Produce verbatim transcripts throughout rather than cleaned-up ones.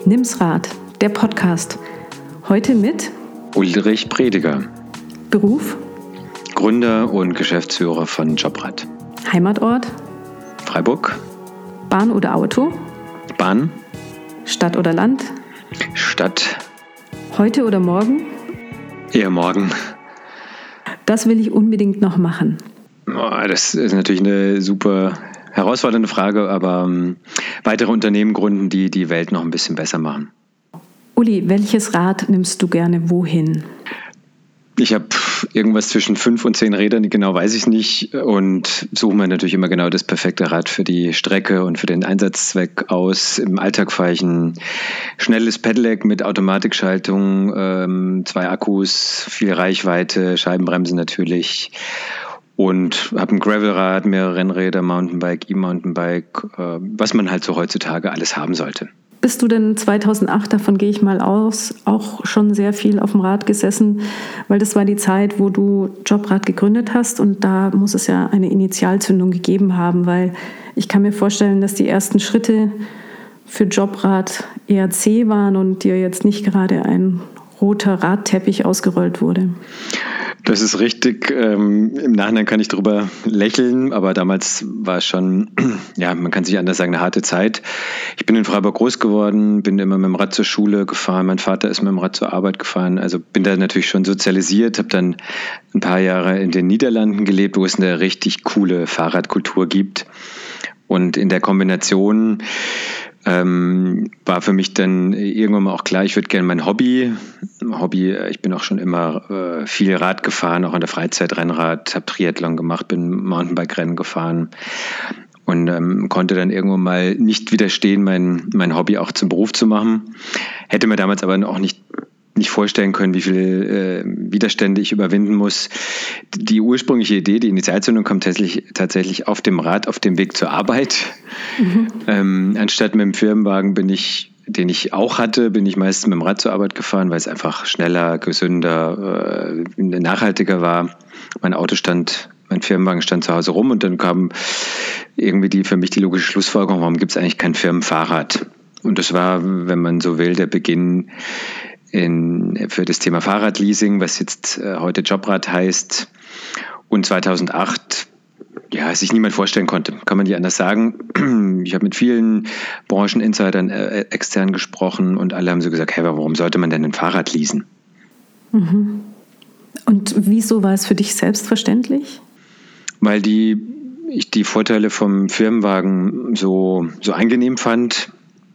Nimm's Rad, der Podcast. Heute mit Ulrich Prediger. Beruf? Gründer und Geschäftsführer von Jobrad. Heimatort? Freiburg. Bahn oder Auto? Bahn. Stadt oder Land? Stadt. Heute oder morgen? Eher morgen. Das will ich unbedingt noch machen. Oh, das ist natürlich eine super herausfordernde Frage, aber um, weitere Unternehmen gründen, die die Welt noch ein bisschen besser machen. Uli, welches Rad nimmst du gerne wohin? Ich habe irgendwas zwischen fünf und zehn Rädern, genau weiß ich nicht, und suche mir natürlich immer genau das perfekte Rad für die Strecke und für den Einsatzzweck aus. Im Alltag fahre ich ein schnelles Pedelec mit Automatikschaltung, ähm, zwei Akkus, viel Reichweite, Scheibenbremsen natürlich. Und habe ein Gravelrad, mehrere Rennräder, Mountainbike, E-Mountainbike, äh, was man halt so heutzutage alles haben sollte. Bist du denn zweitausendacht, davon gehe ich mal aus, auch schon sehr viel auf dem Rad gesessen? Weil das war die Zeit, wo du Jobrad gegründet hast und da muss es ja eine Initialzündung gegeben haben, weil ich kann mir vorstellen, dass die ersten Schritte für Jobrad eher zäh waren und dir jetzt nicht gerade ein roter Radteppich ausgerollt wurde. Das ist richtig. Ähm, im Nachhinein kann ich drüber lächeln, aber damals war es schon, ja, man kann sich anders sagen, eine harte Zeit. Ich bin in Freiburg groß geworden, bin immer mit dem Rad zur Schule gefahren, mein Vater ist mit dem Rad zur Arbeit gefahren, also bin da natürlich schon sozialisiert, habe dann ein paar Jahre in den Niederlanden gelebt, wo es eine richtig coole Fahrradkultur gibt. Und in der Kombination Ähm, war für mich dann irgendwann mal auch klar, ich würde gerne mein Hobby, Hobby, ich bin auch schon immer äh, viel Rad gefahren, auch in der Freizeit Rennrad, habe Triathlon gemacht, bin Mountainbike-Rennen gefahren und ähm, konnte dann irgendwann mal nicht widerstehen, mein, mein Hobby auch zum Beruf zu machen. Hätte mir damals aber auch nicht nicht vorstellen können, wie viele äh, Widerstände ich überwinden muss. Die ursprüngliche Idee, die Initialzündung kommt tatsächlich, tatsächlich auf dem Rad, auf dem Weg zur Arbeit. Mhm. Ähm, anstatt mit dem Firmenwagen bin ich, den ich auch hatte, bin ich meistens mit dem Rad zur Arbeit gefahren, weil es einfach schneller, gesünder, äh, nachhaltiger war. Mein Auto stand, mein Firmenwagen stand zu Hause rum und dann kam irgendwie die für mich die logische Schlussfolgerung, warum gibt es eigentlich kein Firmenfahrrad? Und das war, wenn man so will, der Beginn In, für das Thema Fahrradleasing, was jetzt äh, heute Jobrad heißt, und zweitausendacht, ja, sich niemand vorstellen konnte, kann man nicht anders sagen. Ich habe mit vielen Brancheninsidern äh, extern gesprochen und alle haben so gesagt, hey, warum sollte man denn ein Fahrrad leasen? Mhm. Und wieso war es für dich selbstverständlich? Weil die, ich die Vorteile vom Firmenwagen so, so angenehm fand,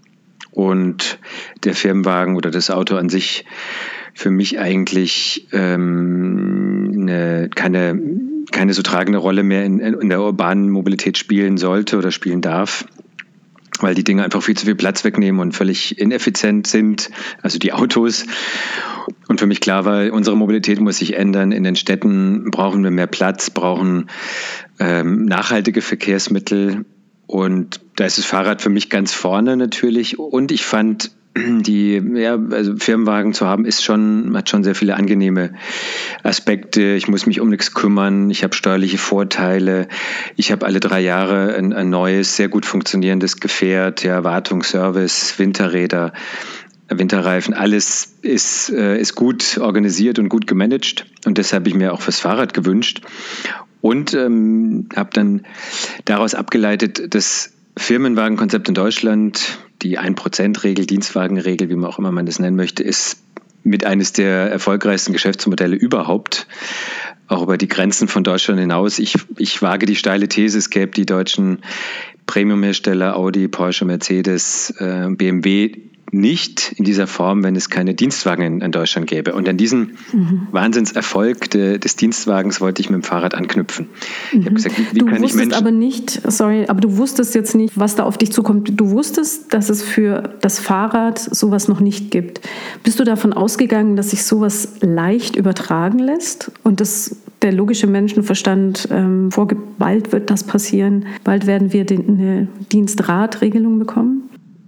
und der Firmenwagen oder das Auto an sich für mich eigentlich ähm, eine, keine, keine so tragende Rolle mehr in, in der urbanen Mobilität spielen sollte oder spielen darf, weil die Dinge einfach viel zu viel Platz wegnehmen und völlig ineffizient sind, also die Autos. Und für mich klar war, unsere Mobilität muss sich ändern. In den Städten brauchen wir mehr Platz, brauchen ähm, nachhaltige Verkehrsmittel. Und da ist das Fahrrad für mich ganz vorne natürlich. Und ich fand, die ja, also Firmenwagen zu haben, ist schon, hat schon sehr viele angenehme Aspekte. Ich muss mich um nichts kümmern. Ich habe steuerliche Vorteile. Ich habe alle drei Jahre ein, ein neues, sehr gut funktionierendes Gefährt, ja, Wartung, Service, Winterräder, Winterreifen. Alles ist, äh, ist gut organisiert und gut gemanagt. Und das habe ich mir auch fürs Fahrrad gewünscht. Und ähm, habe dann daraus abgeleitet, das Firmenwagenkonzept in Deutschland, die ein Prozent Regel, Dienstwagenregel, wie man auch immer man das nennen möchte, ist mit eines der erfolgreichsten Geschäftsmodelle überhaupt, auch über die Grenzen von Deutschland hinaus. Ich, ich wage die steile These, es gäbe die deutschen Premiumhersteller Audi, Porsche, Mercedes, äh, B M W nicht in dieser Form, wenn es keine Dienstwagen in, in Deutschland gäbe. Und an diesen mhm. Wahnsinnserfolg de, des Dienstwagens wollte ich mit dem Fahrrad anknüpfen. Mhm. Ich habe gesagt, wie, wie du kann ich Menschen... aber nicht, sorry, aber du wusstest jetzt nicht, was da auf dich zukommt. Du wusstest, dass es für das Fahrrad sowas noch nicht gibt. Bist du davon ausgegangen, dass sich sowas leicht übertragen lässt und dass der logische Menschenverstand ähm, vorgibt, bald wird das passieren, bald werden wir den, eine Dienstradregelung bekommen?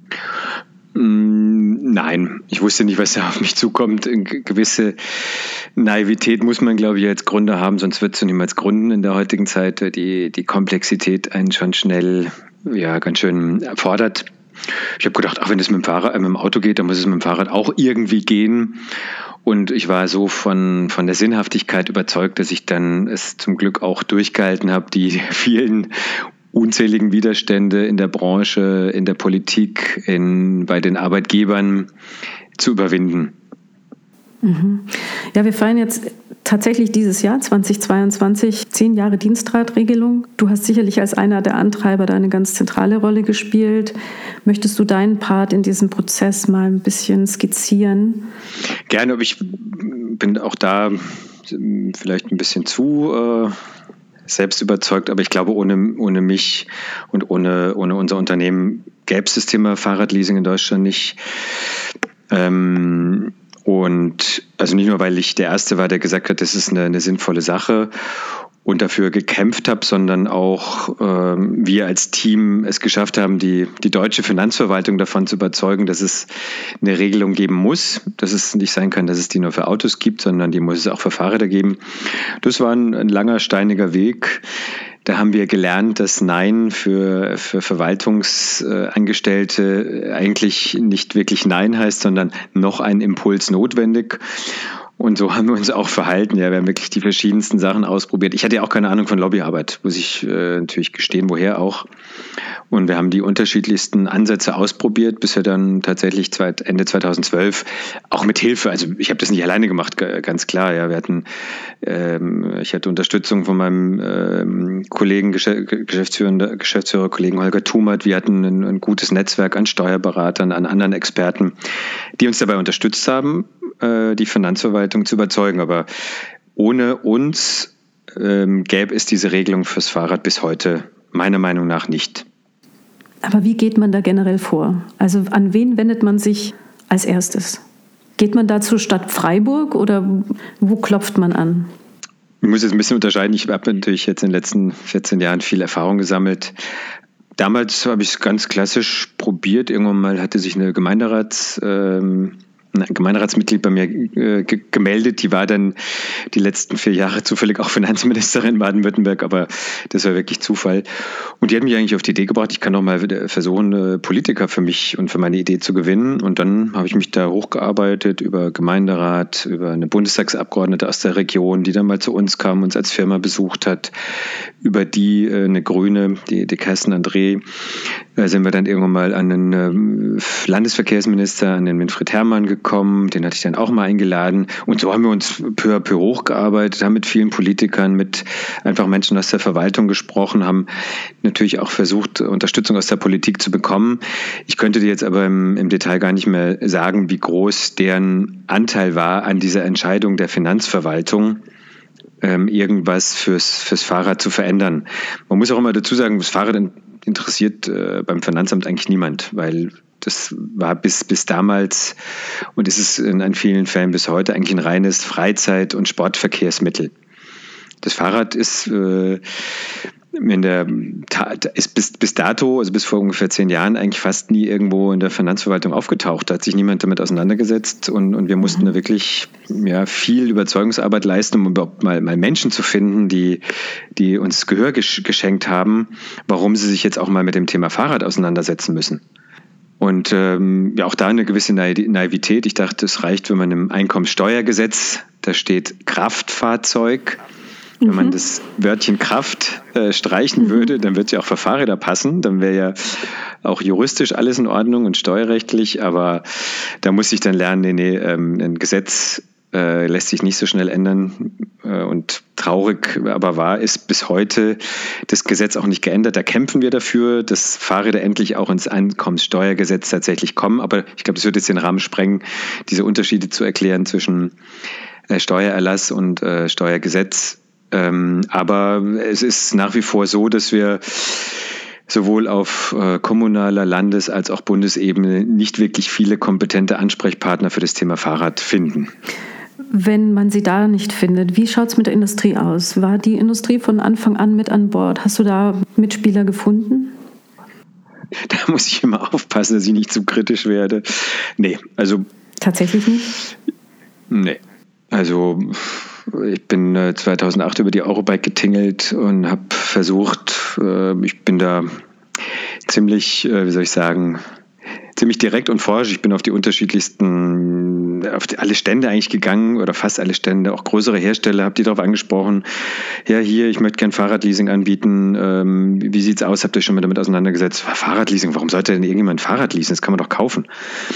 Nein, ich wusste nicht, was da auf mich zukommt. Eine gewisse Naivität muss man, glaube ich, als Gründer haben, sonst wird es niemals gründen in der heutigen Zeit, die die Komplexität einen schon schnell, ja, ganz schön erfordert. ich habe gedacht, ach, wenn es mit dem Fahrrad, äh, mit dem Auto geht, dann muss es mit dem Fahrrad auch irgendwie gehen. Und ich war so von, von der Sinnhaftigkeit überzeugt, dass ich dann es zum Glück auch durchgehalten habe, die vielen unzähligen Widerstände in der Branche, in der Politik, in, bei den Arbeitgebern zu überwinden. Ja, wir feiern jetzt tatsächlich dieses Jahr, zweitausendzweiundzwanzig, zehn Jahre Dienstradregelung. Du hast sicherlich als einer der Antreiber da eine ganz zentrale Rolle gespielt. Möchtest du deinen Part in diesem Prozess mal ein bisschen skizzieren? Gerne, aber ich bin auch da vielleicht ein bisschen zu äh, selbst überzeugt, aber ich glaube, ohne, ohne mich und ohne, ohne unser Unternehmen gäbe es das Thema Fahrradleasing in Deutschland nicht. Ähm, Und also nicht nur, weil ich der Erste war, der gesagt hat, das ist eine, eine sinnvolle Sache und dafür gekämpft habe, sondern auch ähm, wir als Team es geschafft haben, die, die deutsche Finanzverwaltung davon zu überzeugen, dass es eine Regelung geben muss, dass es nicht sein kann, dass es die nur für Autos gibt, sondern die muss es auch für Fahrräder geben. Das war ein, ein langer, steiniger Weg. Da haben wir gelernt, dass Nein für, für Verwaltungsangestellte eigentlich nicht wirklich Nein heißt, sondern noch ein Impuls notwendig. Und so haben wir uns auch verhalten. Ja, wir haben wirklich die verschiedensten Sachen ausprobiert. Ich hatte ja auch keine Ahnung von Lobbyarbeit, muss ich äh, natürlich gestehen, woher auch. Und wir haben die unterschiedlichsten Ansätze ausprobiert, bis wir dann tatsächlich Ende zweitausendzwölf, auch mit Hilfe, also ich habe das nicht alleine gemacht, ganz klar. Ja, wir hatten, ähm, ich hatte Unterstützung von meinem ähm, Kollegen, Geschäftsführer, Geschäftsführer, Kollegen Holger Thumert. Wir hatten ein, ein gutes Netzwerk an Steuerberatern, an anderen Experten, die uns dabei unterstützt haben, äh, die Finanzverwaltung zu überzeugen. Aber ohne uns ähm, gäbe es diese Regelung fürs Fahrrad bis heute meiner Meinung nach nicht. Aber wie geht man da generell vor? Also an wen wendet man sich als erstes? Geht man da zur Stadt Freiburg oder wo klopft man an? Ich muss jetzt ein bisschen unterscheiden. Ich habe natürlich jetzt in den letzten vierzehn Jahren viel Erfahrung gesammelt. Damals habe ich es ganz klassisch probiert. Irgendwann mal hatte sich eine Gemeinderats... Ähm, ein Gemeinderatsmitglied bei mir äh, ge- gemeldet. Die war dann die letzten vier Jahre zufällig auch Finanzministerin in Baden-Württemberg, aber das war wirklich Zufall. Und die hat mich eigentlich auf die Idee gebracht, ich kann doch mal versuchen, äh, Politiker für mich und für meine Idee zu gewinnen. Und dann habe ich mich da hochgearbeitet über Gemeinderat, über eine Bundestagsabgeordnete aus der Region, die dann mal zu uns kam, uns als Firma besucht hat. Über die äh, eine Grüne, die, die Kerstin André, äh, sind wir dann irgendwann mal an den äh, Landesverkehrsminister, an den Winfried Herrmann gekommen. Kommen, den hatte ich dann auch mal eingeladen. Und so haben wir uns peu à peu hochgearbeitet, haben mit vielen Politikern, mit einfach Menschen aus der Verwaltung gesprochen, haben natürlich auch versucht, Unterstützung aus der Politik zu bekommen. Ich könnte dir jetzt aber im, im Detail gar nicht mehr sagen, wie groß deren Anteil war an dieser Entscheidung der Finanzverwaltung, ähm, irgendwas fürs, fürs Fahrrad zu verändern. Man muss auch immer dazu sagen, das Fahrrad interessiert äh, beim Finanzamt eigentlich niemand, weil das war bis, bis damals und ist es in, in vielen Fällen bis heute eigentlich ein reines Freizeit- und Sportverkehrsmittel. Das Fahrrad ist, äh, in der, ist bis, bis dato, also bis vor ungefähr zehn Jahren, eigentlich fast nie irgendwo in der Finanzverwaltung aufgetaucht. Da hat sich niemand damit auseinandergesetzt und, und wir mussten da wirklich ja, viel Überzeugungsarbeit leisten, um überhaupt mal, mal Menschen zu finden, die, die uns Gehör gesch- geschenkt haben, warum sie sich jetzt auch mal mit dem Thema Fahrrad auseinandersetzen müssen. Und ähm, ja, auch da eine gewisse Naivität. Ich dachte, es reicht, wenn man im Einkommensteuergesetz, da steht Kraftfahrzeug. Mhm. Wenn man das Wörtchen Kraft äh, streichen mhm. würde, dann würde es ja auch für Fahrräder passen. Dann wäre ja auch juristisch alles in Ordnung und steuerrechtlich. Aber da muss ich dann lernen, nee, nee, ähm, ein Gesetz äh, lässt sich nicht so schnell ändern. Äh, und traurig aber wahr ist bis heute das Gesetz auch nicht geändert. Da kämpfen wir dafür, dass Fahrräder endlich auch ins Einkommenssteuergesetz tatsächlich kommen. Aber ich glaube, es wird jetzt den Rahmen sprengen, diese Unterschiede zu erklären zwischen äh, Steuererlass und äh, Steuergesetz. Ähm, aber es ist nach wie vor so, dass wir sowohl auf äh, kommunaler, Landes- als auch Bundesebene nicht wirklich viele kompetente Ansprechpartner für das Thema Fahrrad finden. Wenn man sie da nicht findet, wie schaut es mit der Industrie aus? War die Industrie von Anfang an mit an Bord? Hast du da Mitspieler gefunden? Da muss ich immer aufpassen, dass ich nicht zu kritisch werde. Nee, also... Tatsächlich nicht? Nee, also... Ich bin zweitausendacht über die Eurobike getingelt und habe versucht, ich bin da ziemlich, wie soll ich sagen, ziemlich direkt und forsch. Ich bin auf die unterschiedlichsten, auf die, alle Stände eigentlich gegangen oder fast alle Stände, auch größere Hersteller, habe die darauf angesprochen. Ja, hier, ich möchte gerne Fahrradleasing anbieten. Ähm, wie sieht's aus? Habt ihr schon mal damit auseinandergesetzt? Fahrradleasing, warum sollte denn irgendjemand ein Fahrrad leasen? Das kann man doch kaufen.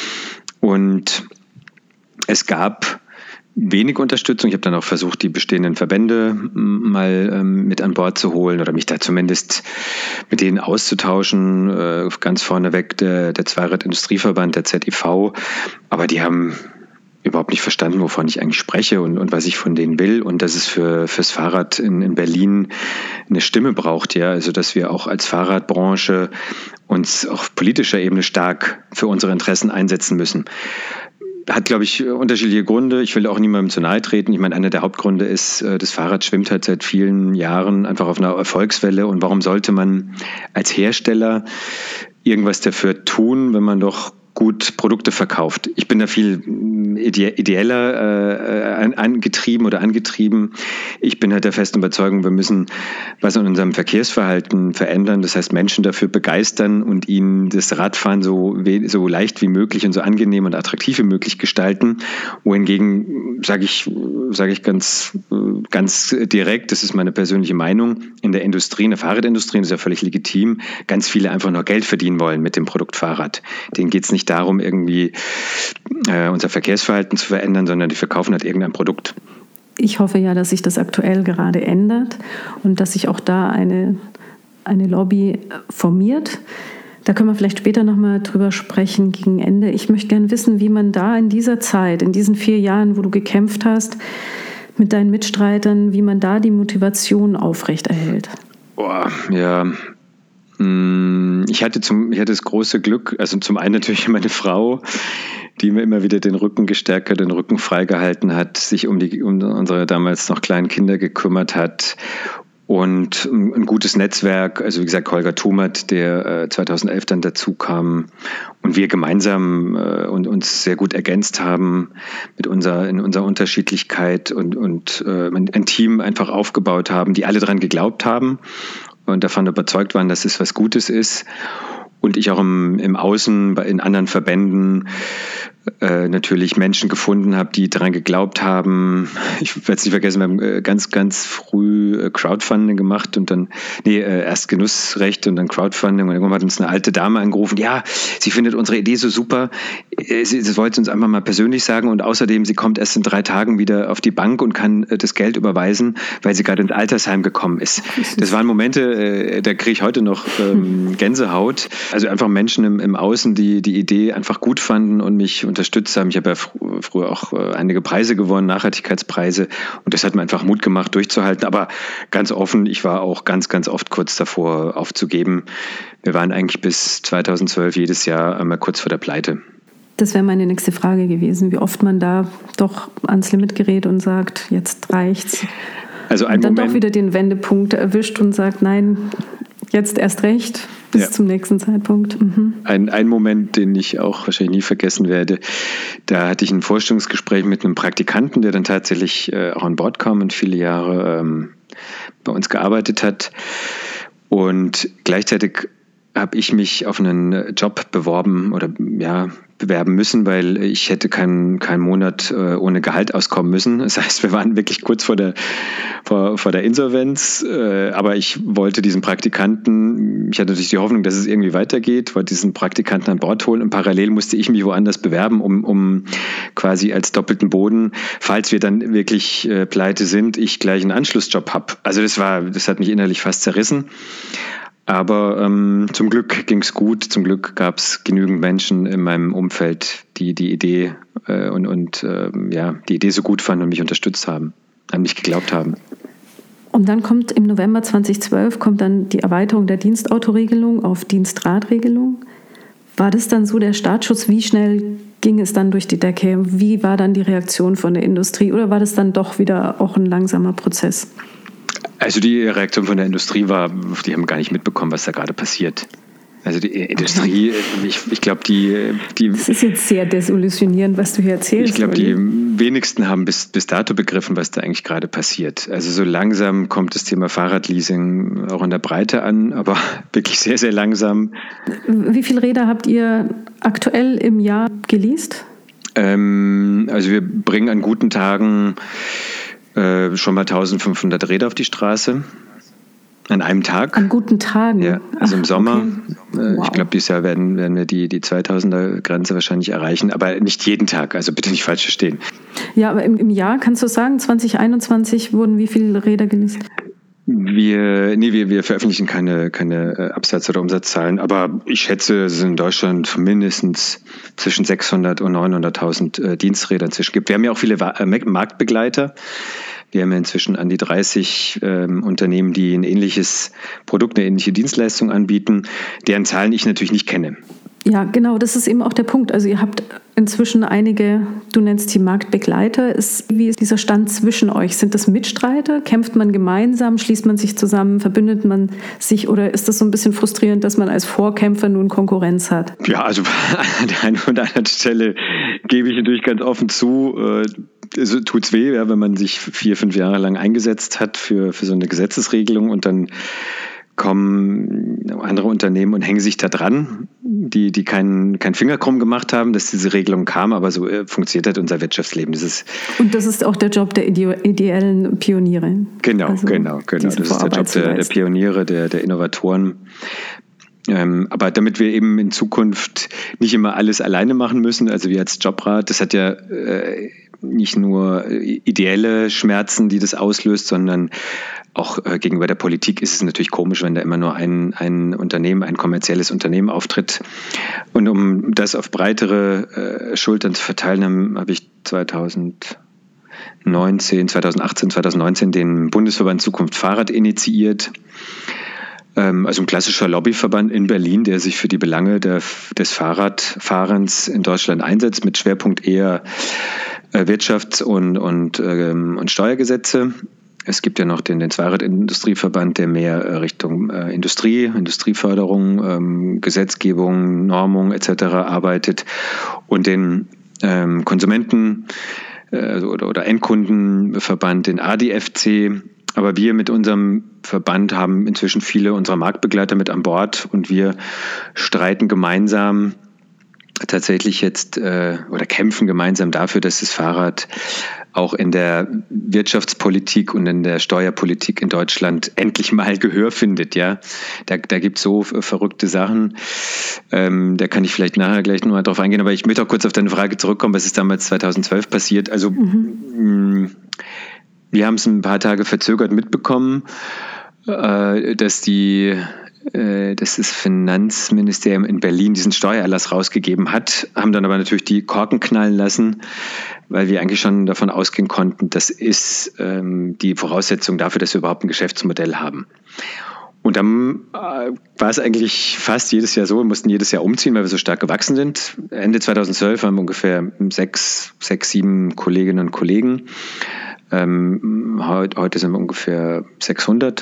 Und es gab wenig Unterstützung. Ich habe dann auch versucht, die bestehenden Verbände mal ähm, mit an Bord zu holen oder mich da zumindest mit denen auszutauschen. Äh, ganz vorneweg der, der Zweirad-Industrieverband, der Z I V. Aber die haben überhaupt nicht verstanden, wovon ich eigentlich spreche und, und was ich von denen will und dass es für fürs Fahrrad in, in Berlin eine Stimme braucht, ja, also dass wir auch als Fahrradbranche uns auf politischer Ebene stark für unsere Interessen einsetzen müssen. Hat, glaube ich, unterschiedliche Gründe. Ich will auch niemandem zu nahe treten. Ich meine, einer der Hauptgründe ist, das Fahrrad schwimmt halt seit vielen Jahren einfach auf einer Erfolgswelle. Und warum sollte man als Hersteller irgendwas dafür tun, wenn man doch gut Produkte verkauft? Ich bin da viel ide- ideeller äh, angetrieben oder angetrieben. Ich bin halt der festen Überzeugung, wir müssen was in unserem Verkehrsverhalten verändern. Das heißt, Menschen dafür begeistern und ihnen das Radfahren so, we- so leicht wie möglich und so angenehm und attraktiv wie möglich gestalten. Wohingegen, sage ich, sage ich ganz, ganz direkt, das ist meine persönliche Meinung, in der Industrie, in der Fahrradindustrie, das ist ja völlig legitim, ganz viele einfach nur Geld verdienen wollen mit dem Produkt Fahrrad. Denen geht es nicht darum, irgendwie äh, unser Verkehrsverhalten zu verändern, sondern die verkaufen halt irgendein Produkt. Ich hoffe ja, dass sich das aktuell gerade ändert und dass sich auch da eine, eine Lobby formiert. Da können wir vielleicht später nochmal drüber sprechen gegen Ende. Ich möchte gerne wissen, wie man da in dieser Zeit, in diesen vier Jahren, wo du gekämpft hast, mit deinen Mitstreitern, wie man da die Motivation aufrechterhält. Boah, ja. Ich hatte, zum, ich hatte das große Glück, also zum einen natürlich meine Frau, die mir immer wieder den Rücken gestärkt hat, den Rücken freigehalten hat, sich um, die, um unsere damals noch kleinen Kinder gekümmert hat und ein gutes Netzwerk, also wie gesagt Holger Thumert, der äh, zweitausendelf dann dazu kam und wir gemeinsam äh, und uns sehr gut ergänzt haben mit unserer, in unserer Unterschiedlichkeit und, und äh, ein Team einfach aufgebaut haben, die alle daran geglaubt haben und davon überzeugt waren, dass es was Gutes ist. Und ich auch im, im Außen, in anderen Verbänden äh, natürlich Menschen gefunden habe, die daran geglaubt haben. Ich werde es nicht vergessen, wir haben äh, ganz, ganz früh äh, Crowdfunding gemacht und dann, nee, äh, erst Genussrecht und dann Crowdfunding und irgendwann hat uns eine alte Dame angerufen, ja, sie findet unsere Idee so super, sie, sie wollte uns einfach mal persönlich sagen und außerdem, sie kommt erst in drei Tagen wieder auf die Bank und kann äh, das Geld überweisen, weil sie gerade ins Altersheim gekommen ist. Das waren Momente, äh, da kriege ich heute noch ähm, Gänsehaut. Also einfach Menschen im, im Außen, die die Idee einfach gut fanden und mich unterstützt haben. Ich habe ja fr- früher auch äh, einige Preise gewonnen, Nachhaltigkeitspreise und das hat mir einfach Mut gemacht, durchzuhalten. Aber ganz offen, ich war auch ganz, ganz oft kurz davor aufzugeben. Wir waren eigentlich bis zweitausendzwölf jedes Jahr einmal kurz vor der Pleite. Das wäre meine nächste Frage gewesen, wie oft man da doch ans Limit gerät und sagt, jetzt reicht's. Also ein und dann Moment, doch wieder den Wendepunkt erwischt und sagt, nein, jetzt erst recht, bis ja. zum nächsten Zeitpunkt. Mhm. Ein, ein Moment, den ich auch wahrscheinlich nie vergessen werde, da hatte ich ein Vorstellungsgespräch mit einem Praktikanten, der dann tatsächlich äh, auch an Bord kam und viele Jahre ähm, bei uns gearbeitet hat. Und gleichzeitig habe ich mich auf einen Job beworben oder ja, bewerben müssen, weil ich hätte keinen keinen Monat äh, ohne Gehalt auskommen müssen. Das heißt, wir waren wirklich kurz vor der vor, vor der Insolvenz, äh, aber ich wollte diesen Praktikanten, ich hatte natürlich die Hoffnung, dass es irgendwie weitergeht, wollte diesen Praktikanten an Bord holen und parallel musste ich mich woanders bewerben, um, um quasi als doppelten Boden, falls wir dann wirklich äh, pleite sind, ich gleich einen Anschlussjob habe. Also das war, das hat mich innerlich fast zerrissen. Aber ähm, zum Glück ging es gut. Zum Glück gab es genügend Menschen in meinem Umfeld, die die Idee äh, und, und äh, ja, die Idee so gut fanden und mich unterstützt haben, an mich geglaubt haben. Und dann kommt im November zweitausendzwölf kommt dann die Erweiterung der Dienstautoregelung auf Dienstradregelung. War das dann so der Startschuss? Wie schnell ging es dann durch die Decke? Wie war dann die Reaktion von der Industrie? Oder war das dann doch wieder auch ein langsamer Prozess? Also die Reaktion von der Industrie war, die haben gar nicht mitbekommen, was da gerade passiert. Also die Industrie, ich, ich glaube, die, die... Das ist jetzt sehr desillusionierend, was du hier erzählst. Ich glaube, die wenigsten haben bis, bis dato begriffen, was da eigentlich gerade passiert. Also so langsam kommt das Thema Fahrradleasing auch in der Breite an, aber wirklich sehr, sehr langsam. Wie viele Räder habt ihr aktuell im Jahr geleast? Ähm, also wir bringen an guten Tagen äh, schon mal eintausendfünfhundert Räder auf die Straße. An einem Tag. An guten Tagen? Ja, also Ach, im Sommer. Okay. Äh, wow. Ich glaube, dieses Jahr werden, werden wir die, die zweitausender-Grenze wahrscheinlich erreichen, aber nicht jeden Tag, also bitte nicht falsch verstehen. Ja, aber im, im Jahr, kannst du sagen, zwanzig einundzwanzig wurden wie viele Räder geleast? Wir, nee, wir, wir veröffentlichen keine, keine Absatz- oder Umsatzzahlen, aber ich schätze, es sind in Deutschland mindestens zwischen sechshundert und neunhunderttausend äh, Diensträder inzwischen gibt. Wir haben ja auch viele äh, Marktbegleiter. Wir haben ja inzwischen an die dreißig ähm, Unternehmen, die ein ähnliches Produkt, eine ähnliche Dienstleistung anbieten, deren Zahlen ich natürlich nicht kenne. Ja, genau, das ist eben auch der Punkt. Also ihr habt inzwischen einige, du nennst die Marktbegleiter. Ist, wie ist dieser Stand zwischen euch? Sind das Mitstreiter? Kämpft man gemeinsam? Schließt man sich zusammen? Verbündet man sich? Oder ist das so ein bisschen frustrierend, dass man als Vorkämpfer nun Konkurrenz hat? Ja, also an der einen oder anderen Stelle gebe ich natürlich ganz offen zu, äh, es tut's weh, ja, wenn man sich vier, fünf Jahre lang eingesetzt hat für, für so eine Gesetzesregelung und dann kommen andere Unternehmen und hängen sich da dran, die, die keinen kein Finger krumm gemacht haben, dass diese Regelung kam, aber so äh, funktioniert halt unser Wirtschaftsleben. Das ist und das ist auch der Job der ideellen Pioniere. Genau, also genau, genau. Das ist der Job der, der Pioniere, der, der Innovatoren. Ähm, aber damit wir eben in Zukunft nicht immer alles alleine machen müssen, also wir als Jobrat, das hat ja äh, nicht nur ideelle Schmerzen, die das auslöst, sondern auch äh, gegenüber der Politik ist es natürlich komisch, wenn da immer nur ein, ein Unternehmen, ein kommerzielles Unternehmen auftritt. Und um das auf breitere äh, Schultern zu verteilen, habe hab ich zweitausendneunzehn, zweitausendachtzehn, zweitausendneunzehn den Bundesverband Zukunft Fahrrad initiiert. Also ein klassischer Lobbyverband in Berlin, der sich für die Belange der, des Fahrradfahrens in Deutschland einsetzt, mit Schwerpunkt eher Wirtschafts- und, und, ähm, und Steuergesetze. Es gibt ja noch den, den Zweiradindustrieverband, der mehr Richtung äh, Industrie, Industrieförderung, ähm, Gesetzgebung, Normung et cetera arbeitet und den ähm, Konsumenten- äh, oder, oder Endkundenverband, den A D F C. Aber wir mit unserem Verband haben inzwischen viele unserer Marktbegleiter mit an Bord und wir streiten gemeinsam tatsächlich jetzt äh, oder kämpfen gemeinsam dafür, dass das Fahrrad auch in der Wirtschaftspolitik und in der Steuerpolitik in Deutschland endlich mal Gehör findet. Ja, da, da gibt es so verrückte Sachen. Ähm, da kann ich vielleicht nachher gleich nochmal drauf eingehen. Aber ich möchte auch kurz auf deine Frage zurückkommen, was ist damals zweitausendzwölf passiert? Also mhm. mh, wir haben es ein paar Tage verzögert mitbekommen, äh, dass die dass das Finanzministerium in Berlin diesen Steuererlass rausgegeben hat, haben dann aber natürlich die Korken knallen lassen, weil wir eigentlich schon davon ausgehen konnten, das ist ähm, die Voraussetzung dafür, dass wir überhaupt ein Geschäftsmodell haben. Und dann äh, war es eigentlich fast jedes Jahr so, wir mussten jedes Jahr umziehen, weil wir so stark gewachsen sind. Ende zweitausendzwölf haben wir ungefähr sechs, sechs, sieben Kolleginnen und Kollegen. Ähm, heute, heute sind wir ungefähr sechshundert.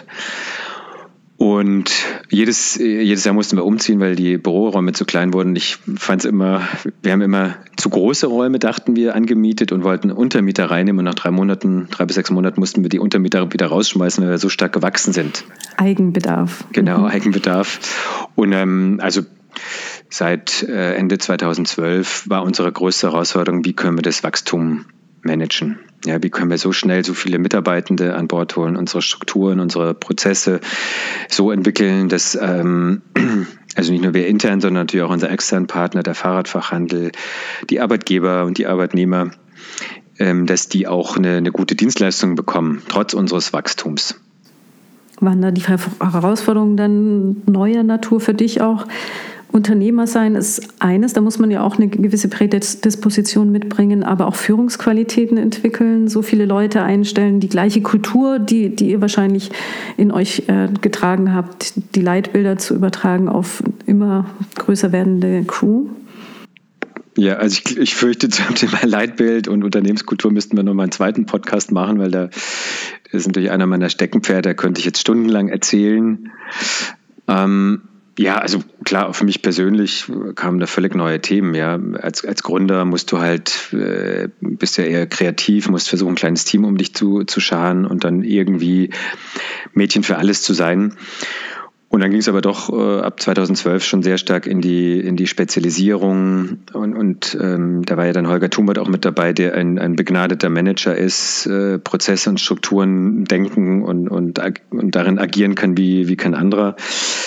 Und jedes, jedes Jahr mussten wir umziehen, weil die Büroräume zu klein wurden. Ich fand es immer, wir haben immer zu große Räume, dachten wir, angemietet und wollten Untermieter reinnehmen. Und nach drei Monaten, drei bis sechs Monaten mussten wir die Untermieter wieder rausschmeißen, weil wir so stark gewachsen sind. Eigenbedarf. Genau, mhm. Eigenbedarf. Und ähm, also seit äh, Ende zweitausendzwölf war unsere größte Herausforderung, wie können wir das Wachstum managen. Ja, wie können wir so schnell so viele Mitarbeitende an Bord holen, unsere Strukturen, unsere Prozesse so entwickeln, dass ähm, also nicht nur wir intern, sondern natürlich auch unser externen Partner, der Fahrradfachhandel, die Arbeitgeber und die Arbeitnehmer, ähm, dass die auch eine, eine gute Dienstleistung bekommen, trotz unseres Wachstums. Waren da die Herausforderungen dann neuer Natur für dich auch? Unternehmer sein ist eines, da muss man ja auch eine gewisse Prädisposition mitbringen, aber auch Führungsqualitäten entwickeln, so viele Leute einstellen, die gleiche Kultur, die, die ihr wahrscheinlich in euch äh, getragen habt, die Leitbilder zu übertragen auf immer größer werdende Crew. Ja, also ich, ich fürchte, zum Thema Leitbild und Unternehmenskultur müssten wir noch mal einen zweiten Podcast machen, weil da das ist natürlich einer meiner Steckenpferde, da könnte ich jetzt stundenlang erzählen. Ähm, Ja, also klar, für mich persönlich kamen da völlig neue Themen. Ja, als als Gründer musst du halt, äh, bist ja eher kreativ, musst versuchen, ein kleines Team um dich zu zu scharen und dann irgendwie Mädchen für alles zu sein. Und dann ging es aber doch äh, ab zweitausendzwölf schon sehr stark in die, in die Spezialisierung. Und, und ähm, da war ja dann Holger Thumert auch mit dabei, der ein, ein begnadeter Manager ist, äh, Prozesse und Strukturen denken und, und, und darin agieren kann wie, wie kein anderer.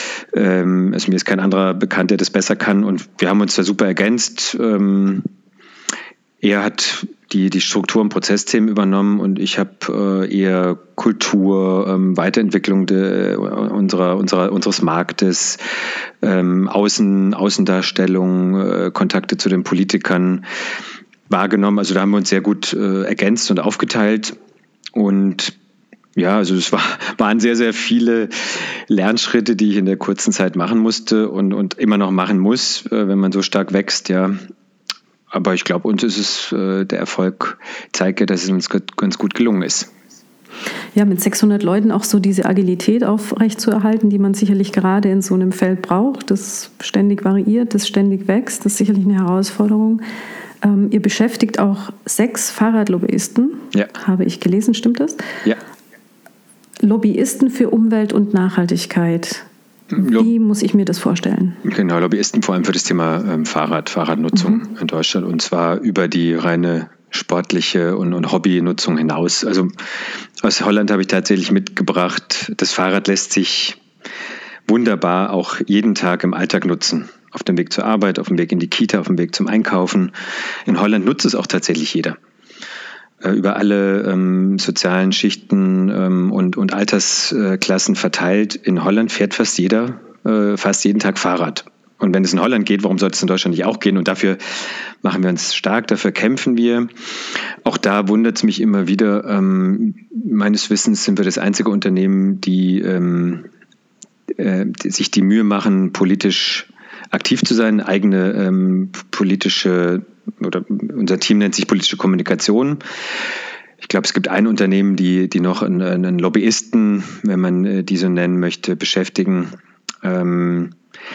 Ähm, also mir ist kein anderer bekannt, der das besser kann. Und wir haben uns da super ergänzt. Ähm, er hat die, die Struktur- und Prozessthemen übernommen und ich habe äh, eher Kultur, ähm, Weiterentwicklung de, unserer, unserer, unseres Marktes, ähm, Außen, Außendarstellung, äh, Kontakte zu den Politikern wahrgenommen. Also da haben wir uns sehr gut äh, ergänzt und aufgeteilt. Und ja, also es war, waren sehr, sehr viele Lernschritte, die ich in der kurzen Zeit machen musste und, und immer noch machen muss, äh, wenn man so stark wächst, ja. Aber ich glaube, uns ist es, äh, der Erfolg zeigt ja, dass es uns ganz gut gelungen ist. Ja, mit sechshundert Leuten auch so diese Agilität aufrechtzuerhalten, die man sicherlich gerade in so einem Feld braucht, das ständig variiert, das ständig wächst, das ist sicherlich eine Herausforderung. Ähm, ihr beschäftigt auch sechs Fahrradlobbyisten, ja. Habe ich gelesen, stimmt das? Ja. Lobbyisten für Umwelt und Nachhaltigkeit. Wie muss ich mir das vorstellen? Genau, Lobbyisten vor allem für das Thema ähm, Fahrrad, Fahrradnutzung mhm. in Deutschland und zwar über die reine sportliche und, und Hobbynutzung hinaus. Also aus Holland habe ich tatsächlich mitgebracht, das Fahrrad lässt sich wunderbar auch jeden Tag im Alltag nutzen. Auf dem Weg zur Arbeit, auf dem Weg in die Kita, auf dem Weg zum Einkaufen. In Holland nutzt es auch tatsächlich jeder. Über alle ähm, sozialen Schichten ähm, und, und Altersklassen verteilt. In Holland fährt fast jeder, äh, fast jeden Tag Fahrrad. Und wenn es in Holland geht, warum sollte es in Deutschland nicht auch gehen? Und dafür machen wir uns stark, dafür kämpfen wir. Auch da wundert es mich immer wieder. Ähm, meines Wissens sind wir das einzige Unternehmen, die, ähm, äh, die sich die Mühe machen, politisch aktiv zu sein, eigene ähm, politische oder unser Team nennt sich politische Kommunikation. Ich glaube, es gibt ein Unternehmen, die, die noch einen, einen Lobbyisten, wenn man die so nennen möchte, beschäftigen. Ähm,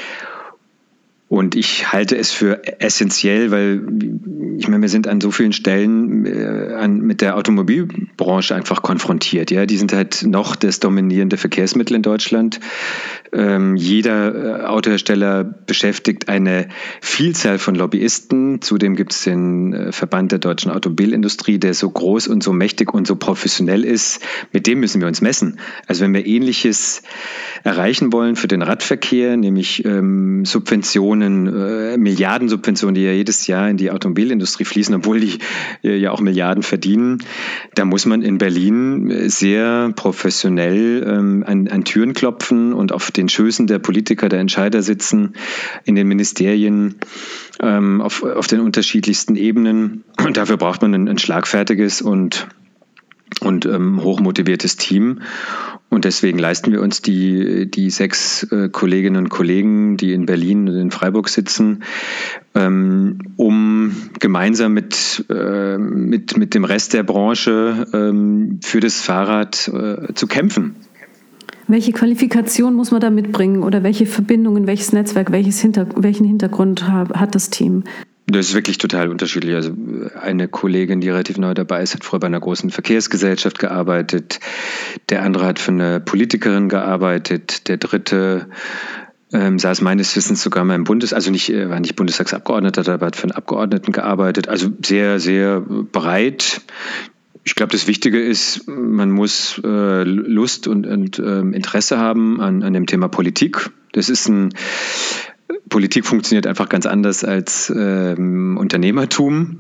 Und ich halte es für essentiell, weil ich meine, wir sind an so vielen Stellen äh, an, mit der Automobilbranche einfach konfrontiert. Ja, die sind halt noch das dominierende Verkehrsmittel in Deutschland. Ähm, jeder äh, Autohersteller beschäftigt eine Vielzahl von Lobbyisten. Zudem gibt es den äh, Verband der deutschen Automobilindustrie, der so groß und so mächtig und so professionell ist. Mit dem müssen wir uns messen. Also wenn wir Ähnliches erreichen wollen für den Radverkehr, nämlich ähm, Subventionen, äh, Milliardensubventionen, die ja jedes Jahr in die Automobilindustrie fließen, obwohl die äh, ja auch Milliarden verdienen, da muss man in Berlin sehr professionell ähm, an, an Türen klopfen und auf den Schößen der Politiker, der Entscheider sitzen, in den Ministerien, ähm, auf, auf den unterschiedlichsten Ebenen. Und dafür braucht man ein, ein schlagfertiges und und ähm, hochmotiviertes Team. Und deswegen leisten wir uns die, die sechs äh, Kolleginnen und Kollegen, die in Berlin und in Freiburg sitzen, ähm, um gemeinsam mit, äh, mit, mit dem Rest der Branche ähm, für das Fahrrad äh, zu kämpfen. Welche Qualifikation muss man da mitbringen oder welche Verbindungen, welches Netzwerk, welches Hinter, welchen Hintergrund hat, hat das Team? Das ist wirklich total unterschiedlich. Also eine Kollegin, die relativ neu dabei ist, hat früher bei einer großen Verkehrsgesellschaft gearbeitet. Der andere hat für eine Politikerin gearbeitet. Der dritte ähm, saß meines Wissens sogar mal im Bundes, also nicht, war nicht Bundestagsabgeordneter, aber hat für einen Abgeordneten gearbeitet. Also sehr, sehr breit. Ich glaube, das Wichtige ist, man muss äh, Lust und, und äh, Interesse haben an, an dem Thema Politik. Das ist ein Politik funktioniert einfach ganz anders als ähm, Unternehmertum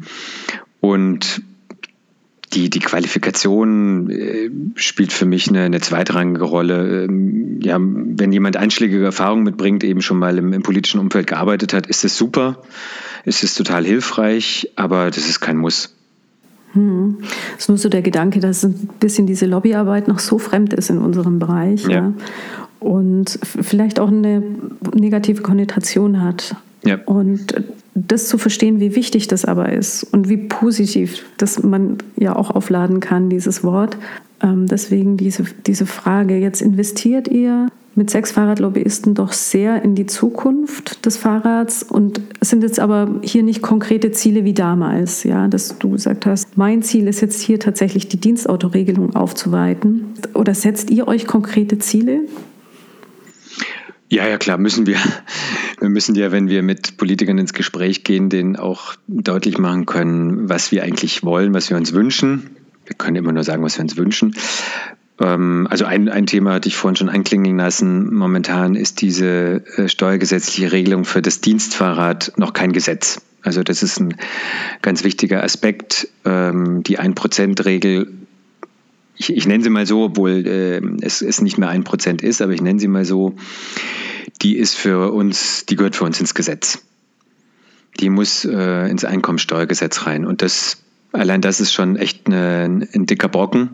und die, die Qualifikation äh, spielt für mich eine, eine zweitrangige Rolle. Ähm, ja, wenn jemand einschlägige Erfahrungen mitbringt, eben schon mal im, im politischen Umfeld gearbeitet hat, ist das super, ist es total hilfreich, aber das ist kein Muss. Hm. Das ist nur so der Gedanke, dass ein bisschen diese Lobbyarbeit noch so fremd ist in unserem Bereich. Ja. Ja. Und vielleicht auch eine negative Konnotation hat. Ja. Und das zu verstehen, wie wichtig das aber ist und wie positiv das man ja auch aufladen kann, dieses Wort. Ähm, deswegen diese, diese Frage, jetzt investiert ihr mit sechs Fahrradlobbyisten doch sehr in die Zukunft des Fahrrads und es sind jetzt aber hier nicht konkrete Ziele wie damals, ja, dass du gesagt hast, mein Ziel ist jetzt hier tatsächlich die Dienstautoregelung aufzuweiten. Oder setzt ihr euch konkrete Ziele? Ja, ja, klar, müssen wir. Wir müssen ja, wenn wir mit Politikern ins Gespräch gehen, denen auch deutlich machen können, was wir eigentlich wollen, was wir uns wünschen. Wir können immer nur sagen, was wir uns wünschen. Also ein, ein Thema hatte ich vorhin schon anklingeln lassen. Momentan ist diese steuergesetzliche Regelung für das Dienstfahrrad noch kein Gesetz. Also das ist ein ganz wichtiger Aspekt. Die ein Prozent Regel, ich, ich nenne sie mal so, obwohl äh, es, es nicht mehr ein Prozent ist, aber ich nenne sie mal so, die ist für uns, die gehört für uns ins Gesetz. Die muss äh, ins Einkommensteuergesetz rein. Und das, allein das ist schon echt eine, ein dicker Brocken.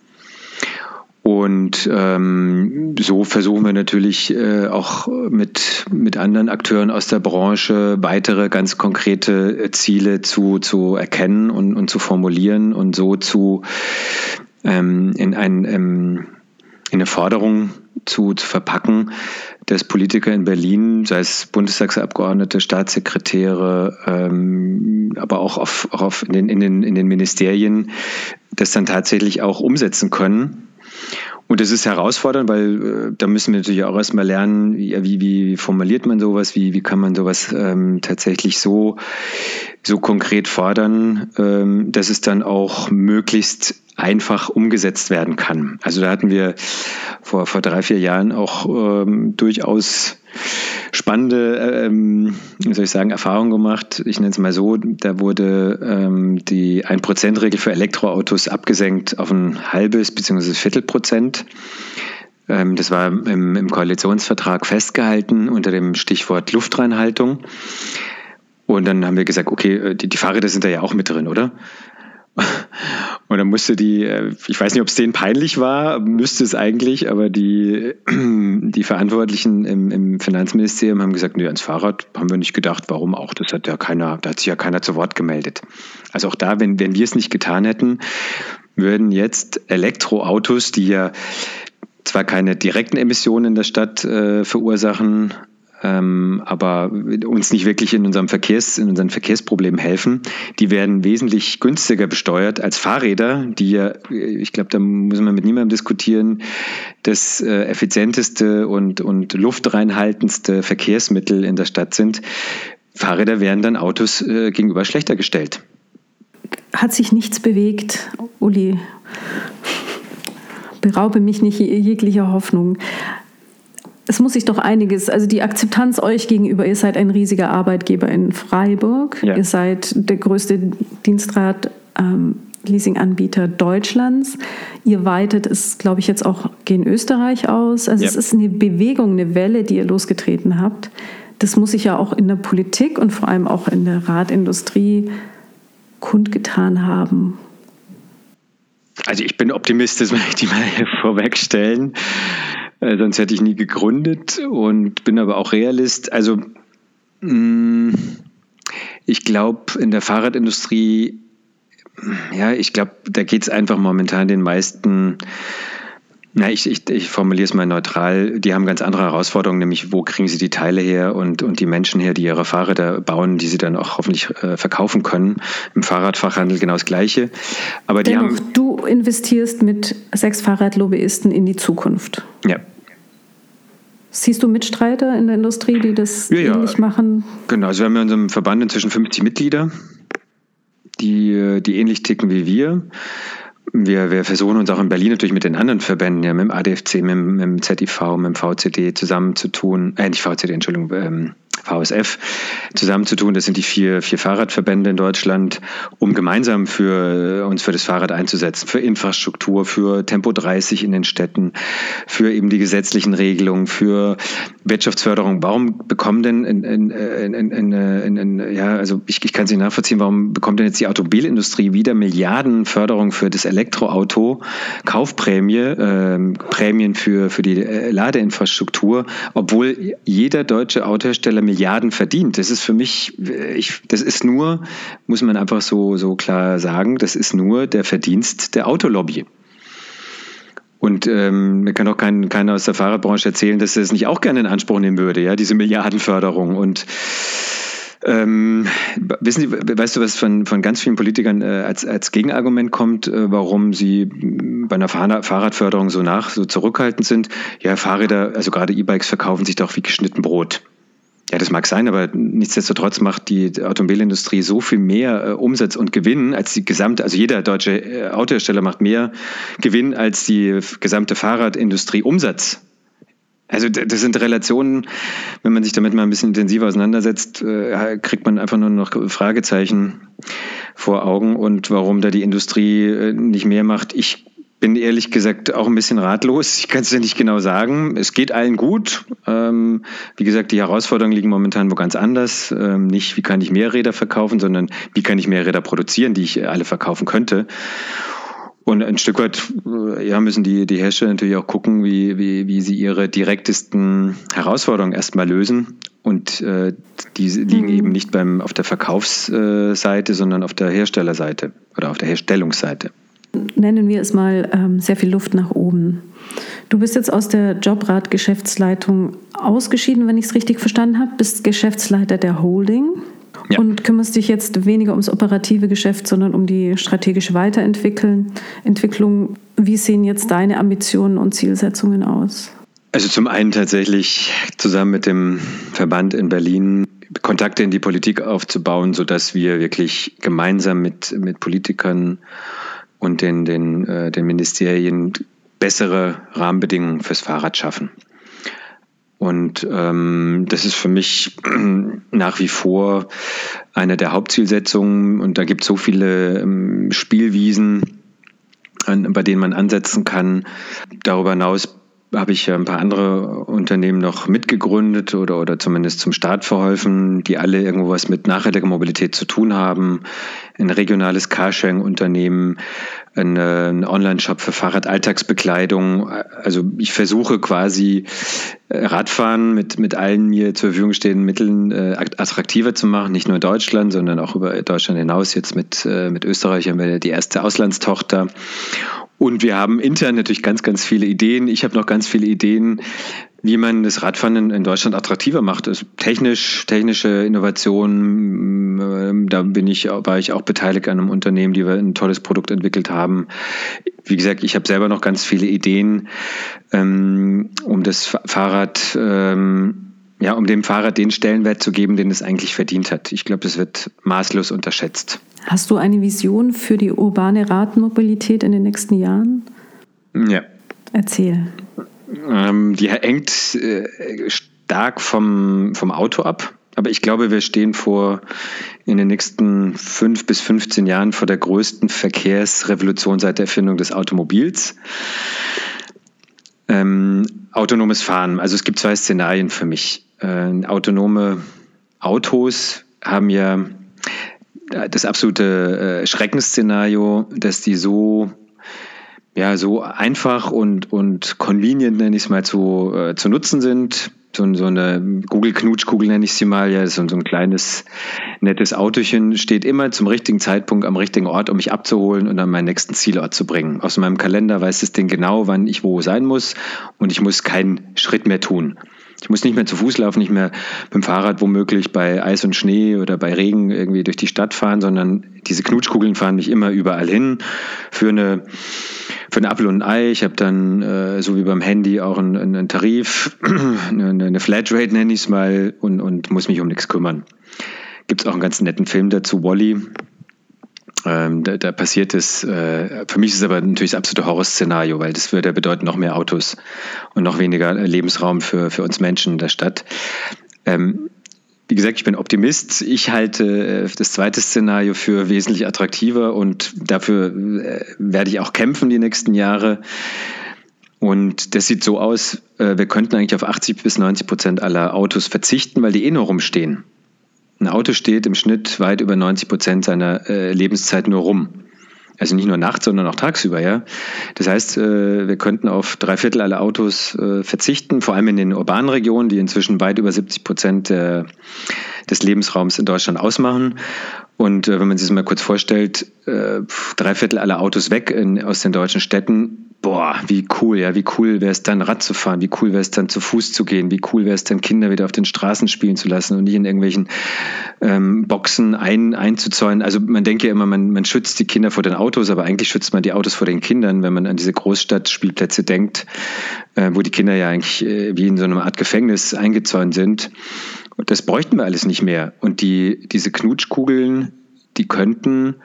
Und ähm, so versuchen wir natürlich äh, auch mit, mit anderen Akteuren aus der Branche weitere ganz konkrete Ziele zu, zu erkennen und, und zu formulieren und so zu ähm, in, ein, ähm, in eine Forderung zu, zu verpacken, dass Politiker in Berlin, sei es Bundestagsabgeordnete, Staatssekretäre, ähm, aber auch, auf, auch auf in, den, in, den, in den Ministerien, das dann tatsächlich auch umsetzen können. Und das ist herausfordernd, weil äh, da müssen wir natürlich auch erstmal lernen, wie, wie, wie formuliert man sowas, wie, wie kann man sowas ähm, tatsächlich so, so konkret fordern, ähm, dass es dann auch möglichst einfach umgesetzt werden kann. Also da hatten wir vor, vor drei, vier Jahren auch ähm, durchaus spannende, ähm, wie soll ich sagen, Erfahrungen gemacht. Ich nenne es mal so, da wurde ähm, die ein Prozent Regel für Elektroautos abgesenkt auf ein halbes bzw. Viertelprozent. Ähm, das war im, im Koalitionsvertrag festgehalten unter dem Stichwort Luftreinhaltung. Und dann haben wir gesagt, okay, die, die Fahrräder sind da ja auch mit drin, oder? Und dann musste die, ich weiß nicht, ob es denen peinlich war, müsste es eigentlich, aber die, die Verantwortlichen im, im Finanzministerium haben gesagt, nee, ans Fahrrad haben wir nicht gedacht, warum auch? Das hat ja keiner, da hat sich ja keiner zu Wort gemeldet. Also auch da, wenn, wenn wir es nicht getan hätten, würden jetzt Elektroautos, die ja zwar keine direkten Emissionen in der Stadt äh, verursachen, Ähm, aber uns nicht wirklich in unserem Verkehrs, in unseren Verkehrsproblemen helfen. Die werden wesentlich günstiger besteuert als Fahrräder, die ja, ich glaube, da muss man mit niemandem diskutieren, das äh, effizienteste und, und luftreinhaltendste Verkehrsmittel in der Stadt sind. Fahrräder werden dann Autos äh, gegenüber schlechter gestellt. Hat sich nichts bewegt, Uli? Beraube mich nicht jeglicher Hoffnung. Es muss sich doch einiges, also die Akzeptanz euch gegenüber, ihr seid ein riesiger Arbeitgeber in Freiburg, ja. Ihr seid der größte Dienstrad-Leasing-Anbieter ähm, Deutschlands. Ihr weitet es, glaube ich, jetzt auch gegen Österreich aus. Also ja. Es ist eine Bewegung, eine Welle, die ihr losgetreten habt. Das muss sich ja auch in der Politik und vor allem auch in der Radindustrie kundgetan haben. Also ich bin Optimist, das möchte ich mal vorwegstellen. Äh, sonst hätte ich nie gegründet und bin aber auch Realist. Also mh, ich glaube, in der Fahrradindustrie, ja, ich glaube, da geht es einfach momentan den meisten, na, ich, ich, ich formuliere es mal neutral, die haben ganz andere Herausforderungen, nämlich wo kriegen sie die Teile her und, und die Menschen her, die ihre Fahrräder bauen, die sie dann auch hoffentlich äh, verkaufen können. Im Fahrradfachhandel genau das Gleiche. Aber die Dennoch, haben, du investierst mit sechs Fahrradlobbyisten in die Zukunft. Ja. Siehst du Mitstreiter in der Industrie, die das ja, ähnlich ja. machen? Genau, also wir haben in unserem Verband inzwischen fünfzig Mitglieder, die, die ähnlich ticken wie wir. Wir, wir versuchen uns auch in Berlin natürlich mit den anderen Verbänden, ja, mit dem A D F C, mit, mit dem Z I V, mit dem V C D zusammenzutun, äh, nicht V C D, Entschuldigung, ähm, V S F zusammenzutun. Das sind die vier, vier Fahrradverbände in Deutschland, um gemeinsam für uns für das Fahrrad einzusetzen, für Infrastruktur, für Tempo dreißig in den Städten, für eben die gesetzlichen Regelungen, für Wirtschaftsförderung. Warum bekommen denn in, in, in, in, in, in, ja, also ich, ich kann es nicht nachvollziehen, warum bekommt denn jetzt die Automobilindustrie wieder Milliarden Förderung für das Elektroauto, Kaufprämie, ähm, Prämien für, für die Ladeinfrastruktur, obwohl jeder deutsche Autohersteller Milliarden verdient. Das ist für mich, ich, das ist nur, muss man einfach so, so klar sagen, das ist nur der Verdienst der Autolobby. Und ähm, mir kann auch kein, keiner aus der Fahrradbranche erzählen, dass er es nicht auch gerne in Anspruch nehmen würde, ja, diese Milliardenförderung. Und Ähm, wissen Sie, weißt du, was von, von ganz vielen Politikern äh, als, als Gegenargument kommt, äh, warum sie bei einer Fahr- Fahrradförderung so nach, so zurückhaltend sind? Ja, Fahrräder, also gerade E-Bikes verkaufen sich doch wie geschnitten Brot. Ja, das mag sein, aber nichtsdestotrotz macht die Automobilindustrie so viel mehr äh, Umsatz und Gewinn als die gesamte, also jeder deutsche äh, Autohersteller macht mehr Gewinn als die gesamte Fahrradindustrie Umsatz. Also das sind Relationen, wenn man sich damit mal ein bisschen intensiver auseinandersetzt, äh, kriegt man einfach nur noch Fragezeichen vor Augen und warum da die Industrie äh, nicht mehr macht. Ich bin ehrlich gesagt auch ein bisschen ratlos. Ich kann es ja nicht genau sagen. Es geht allen gut. Ähm, wie gesagt, die Herausforderungen liegen momentan wo ganz anders. Ähm, nicht, wie kann ich mehr Räder verkaufen, sondern wie kann ich mehr Räder produzieren, die ich alle verkaufen könnte. Und ein Stück weit ja, müssen die, die Hersteller natürlich auch gucken, wie, wie, wie sie ihre direktesten Herausforderungen erstmal lösen. Und äh, die liegen mhm. eben nicht beim, auf der Verkaufsseite, sondern auf der Herstellerseite oder auf der Herstellungsseite. Nennen wir es mal ähm, sehr viel Luft nach oben. Du bist jetzt aus der Jobrad-Geschäftsleitung ausgeschieden, wenn ich es richtig verstanden habe, bist Geschäftsleiter der Holding. Ja. Und kümmerst dich jetzt weniger ums operative Geschäft, sondern um die strategische Weiterentwicklung. Entwicklung. Wie sehen jetzt deine Ambitionen und Zielsetzungen aus? Also zum einen tatsächlich zusammen mit dem Verband in Berlin Kontakte in die Politik aufzubauen, sodass wir wirklich gemeinsam mit, mit Politikern und den, den, äh, den Ministerien bessere Rahmenbedingungen fürs Fahrrad schaffen. Und ähm, das ist für mich nach wie vor eine der Hauptzielsetzungen. Und da gibt es so viele ähm, Spielwiesen, an, bei denen man ansetzen kann. Darüber hinaus habe ich ein paar andere Unternehmen noch mitgegründet oder, oder zumindest zum Start verholfen, die alle irgendwo was mit nachhaltiger Mobilität zu tun haben. Ein regionales Carsharing-Unternehmen, ein, ein Online-Shop für Fahrrad-Alltagsbekleidung. Also ich versuche quasi Radfahren mit, mit allen mir zur Verfügung stehenden Mitteln äh, attraktiver zu machen, nicht nur in Deutschland, sondern auch über Deutschland hinaus. Jetzt mit, äh, mit Österreich haben wir die erste Auslandstochter. Und wir haben intern natürlich ganz, ganz viele Ideen. Ich habe noch ganz viele Ideen, wie man das Radfahren in, in Deutschland attraktiver macht. Also technisch, technische Innovationen, da bin ich, war ich auch beteiligt an einem Unternehmen, die wir ein tolles Produkt entwickelt haben. Wie gesagt, ich habe selber noch ganz viele Ideen, ähm, um das Fahrrad, ähm, ja, um dem Fahrrad den Stellenwert zu geben, den es eigentlich verdient hat. Ich glaube, das wird maßlos unterschätzt. Hast du eine Vision für die urbane Radmobilität in den nächsten Jahren? Ja. Erzähl. Ähm, die hängt äh, stark vom, vom Auto ab. Aber ich glaube, wir stehen vor in den nächsten fünf bis fünfzehn Jahren vor der größten Verkehrsrevolution seit der Erfindung des Automobils. Ähm, autonomes Fahren. Also es gibt zwei Szenarien für mich. Äh, autonome Autos haben ja das absolute äh, Schreckensszenario, dass die so ja so einfach und und convenient, nenne ich es mal, zu äh, zu nutzen sind. So, so eine Google-Knutschkugel nenne ich sie mal, ja, so, so ein kleines, nettes Autochen, steht immer zum richtigen Zeitpunkt am richtigen Ort, um mich abzuholen und an meinen nächsten Zielort zu bringen. Aus meinem Kalender weiß das Ding genau, wann ich wo sein muss und ich muss keinen Schritt mehr tun. Ich muss nicht mehr zu Fuß laufen, nicht mehr mit dem Fahrrad womöglich bei Eis und Schnee oder bei Regen irgendwie durch die Stadt fahren, sondern diese Knutschkugeln fahren mich immer überall hin für eine für ein Apfel und ein Ei. Ich habe dann, äh, so wie beim Handy, auch einen, einen Tarif, eine, eine Flatrate nenne ich es mal, und, und muss mich um nichts kümmern. Gibt es auch einen ganz netten Film dazu, Wall-E. Ähm, da, da passiert es, äh, für mich ist es aber natürlich das absolute Horrorszenario, weil das würde bedeuten noch mehr Autos und noch weniger Lebensraum für, für uns Menschen in der Stadt. Ähm, Wie gesagt, ich bin Optimist. Ich halte das zweite Szenario für wesentlich attraktiver und dafür werde ich auch kämpfen die nächsten Jahre. Und das sieht so aus, wir könnten eigentlich auf achtzig bis neunzig Prozent aller Autos verzichten, weil die eh nur rumstehen. Ein Auto steht im Schnitt weit über neunzig Prozent seiner Lebenszeit nur rum. Also nicht nur nachts, sondern auch tagsüber, ja. Das heißt, wir könnten auf drei Viertel aller Autos verzichten, vor allem in den urbanen Regionen, die inzwischen weit über siebzig Prozent des Lebensraums in Deutschland ausmachen. Und äh, wenn man sich das mal kurz vorstellt, äh, drei Viertel aller Autos weg in, aus den deutschen Städten, boah, wie cool, ja, wie cool wäre es dann, Rad zu fahren, wie cool wäre es dann, zu Fuß zu gehen, wie cool wäre es dann, Kinder wieder auf den Straßen spielen zu lassen und nicht in irgendwelchen ähm, Boxen ein, einzuzäunen. Also man denkt ja immer, man, man schützt die Kinder vor den Autos, aber eigentlich schützt man die Autos vor den Kindern, wenn man an diese Großstadtspielplätze denkt, äh, wo die Kinder ja eigentlich äh, wie in so einer Art Gefängnis eingezäunt sind. Und das bräuchten wir alles nicht mehr. Und die, diese Knutschkugeln, die könnten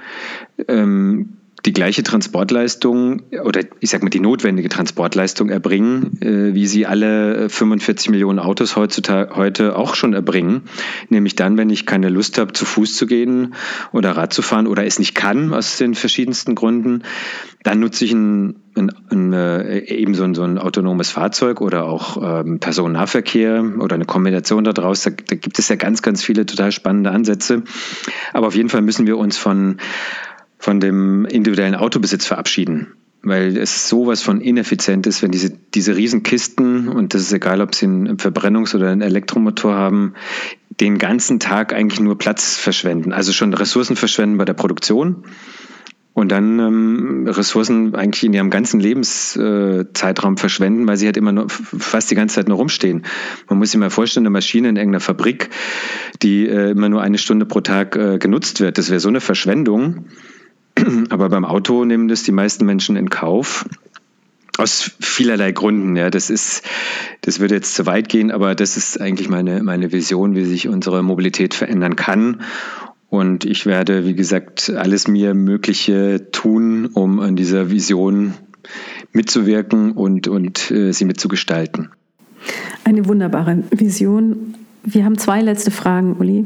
ähm, die gleiche Transportleistung oder ich sag mal die notwendige Transportleistung erbringen, äh, wie sie alle fünfundvierzig Millionen Autos heutzutage heute auch schon erbringen. Nämlich dann, wenn ich keine Lust habe, zu Fuß zu gehen oder Rad zu fahren oder es nicht kann aus den verschiedensten Gründen, dann nutze ich ein, ein, ein, äh, eben so ein, so ein autonomes Fahrzeug oder auch ähm, Personennahverkehr oder eine Kombination daraus. Da, da gibt es ja ganz, ganz viele total spannende Ansätze. Aber auf jeden Fall müssen wir uns von von dem individuellen Autobesitz verabschieden, weil es sowas von ineffizient ist, wenn diese, diese Riesenkisten, und das ist egal, ob sie einen Verbrennungs- oder einen Elektromotor haben, den ganzen Tag eigentlich nur Platz verschwenden, also schon Ressourcen verschwenden bei der Produktion und dann ähm, Ressourcen eigentlich in ihrem ganzen Lebenszeitraum äh, verschwenden, weil sie halt immer nur fast die ganze Zeit nur rumstehen. Man muss sich mal vorstellen, eine Maschine in irgendeiner Fabrik, die äh, immer nur eine Stunde pro Tag äh, genutzt wird, das wäre so eine Verschwendung. Aber beim Auto nehmen das die meisten Menschen in Kauf. Aus vielerlei Gründen. Ja, das ist, das würde jetzt zu weit gehen, aber das ist eigentlich meine, meine Vision, wie sich unsere Mobilität verändern kann. Und ich werde, wie gesagt, alles mir Mögliche tun, um an dieser Vision mitzuwirken und, und äh, sie mitzugestalten. Eine wunderbare Vision. Wir haben zwei letzte Fragen, Uli.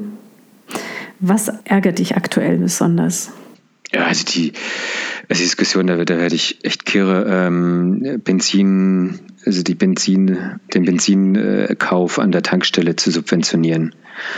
Was ärgert dich aktuell besonders? Ja, also die, also die Diskussion, da, da werde ich echt kirre. Ähm, Benzin, also die Benzin, den Benzinkauf an der Tankstelle zu subventionieren.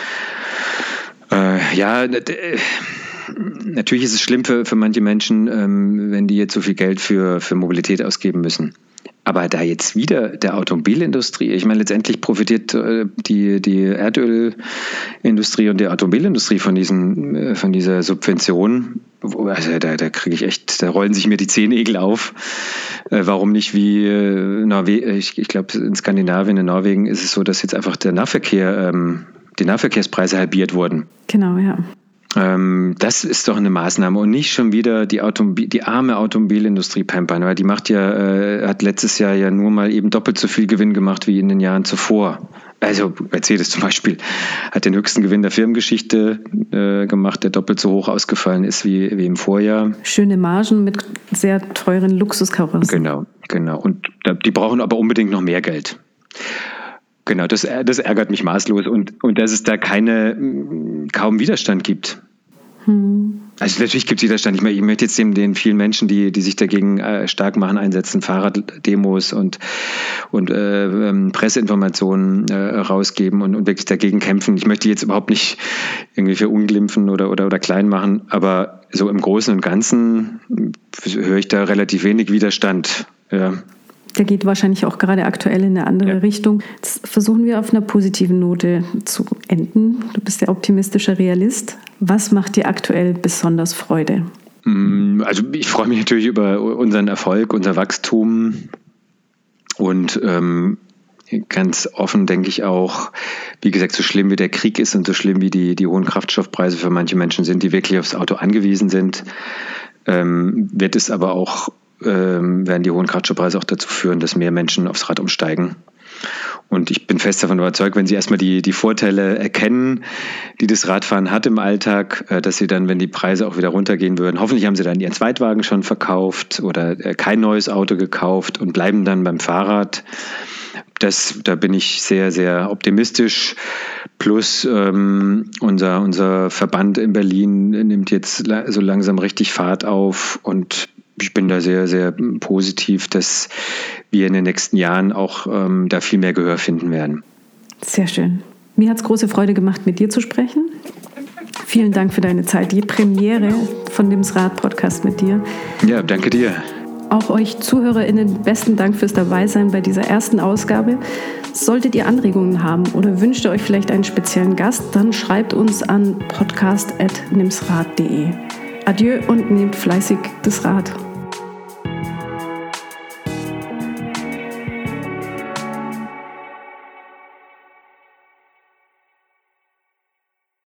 Äh, ja, d- natürlich ist es schlimm für, für manche Menschen, ähm, wenn die jetzt so viel Geld für, für Mobilität ausgeben müssen. Aber da jetzt wieder der Automobilindustrie, ich meine, letztendlich profitiert äh, die, die Erdölindustrie und die Automobilindustrie von diesen, äh, von dieser Subvention. Also da, da kriege ich echt, da rollen sich mir die Zehennägel auf. Äh, warum nicht wie äh, Norwegen, ich, ich glaube in Skandinavien, in Norwegen ist es so, dass jetzt einfach der Nahverkehr, ähm, die Nahverkehrspreise halbiert wurden. Genau, ja. Das ist doch eine Maßnahme und nicht schon wieder die, Automobil, die arme Automobilindustrie pampern, weil die macht ja, äh, hat letztes Jahr ja nur mal eben doppelt so viel Gewinn gemacht wie in den Jahren zuvor. Also Mercedes zum Beispiel hat den höchsten Gewinn der Firmengeschichte äh, gemacht, der doppelt so hoch ausgefallen ist wie, wie im Vorjahr. Schöne Margen mit sehr teuren Luxuskarossen. Genau, genau. Und die brauchen aber unbedingt noch mehr Geld. Genau, das, das ärgert mich maßlos und, und dass es da keine, kaum Widerstand gibt. Hm. Also natürlich gibt es Widerstand. Ich, ich möchte jetzt den, den vielen Menschen, die, die sich dagegen äh, stark machen, einsetzen, Fahrraddemos und, und äh, ähm, Presseinformationen äh, rausgeben und, und wirklich dagegen kämpfen. Ich möchte jetzt überhaupt nicht irgendwie verunglimpfen oder, oder, oder klein machen, aber so im Großen und Ganzen höre ich da relativ wenig Widerstand. Ja. Der geht wahrscheinlich auch gerade aktuell in eine andere ja. Richtung. Jetzt versuchen wir auf einer positiven Note zu enden. Du bist der optimistische Realist. Was macht dir aktuell besonders Freude? Also ich freue mich natürlich über unseren Erfolg, unser Wachstum und ähm, ganz offen denke ich auch, wie gesagt, so schlimm wie der Krieg ist und so schlimm wie die, die hohen Kraftstoffpreise für manche Menschen sind, die wirklich aufs Auto angewiesen sind, ähm, wird es aber auch Ähm, werden die hohen Kraftstoffpreise auch dazu führen, dass mehr Menschen aufs Rad umsteigen. Und ich bin fest davon überzeugt, wenn sie erstmal die, die Vorteile erkennen, die das Radfahren hat im Alltag, äh, dass sie dann, wenn die Preise auch wieder runtergehen würden, hoffentlich haben sie dann ihren Zweitwagen schon verkauft oder äh, kein neues Auto gekauft und bleiben dann beim Fahrrad. Das, da bin ich sehr, sehr optimistisch. Plus ähm, unser, unser Verband in Berlin nimmt jetzt la- so langsam richtig Fahrt auf und ich bin da sehr, sehr positiv, dass wir in den nächsten Jahren auch ähm, da viel mehr Gehör finden werden. Sehr schön. Mir hat es große Freude gemacht, mit dir zu sprechen. Vielen Dank für deine Zeit. Die Premiere von dem Rad-Podcast mit dir. Ja, danke dir. Auch euch ZuhörerInnen besten Dank fürs Dabeisein bei dieser ersten Ausgabe. Solltet ihr Anregungen haben oder wünscht ihr euch vielleicht einen speziellen Gast, dann schreibt uns an podcast at nimsrad punkt de. Adieu und nehmt fleißig das Rad.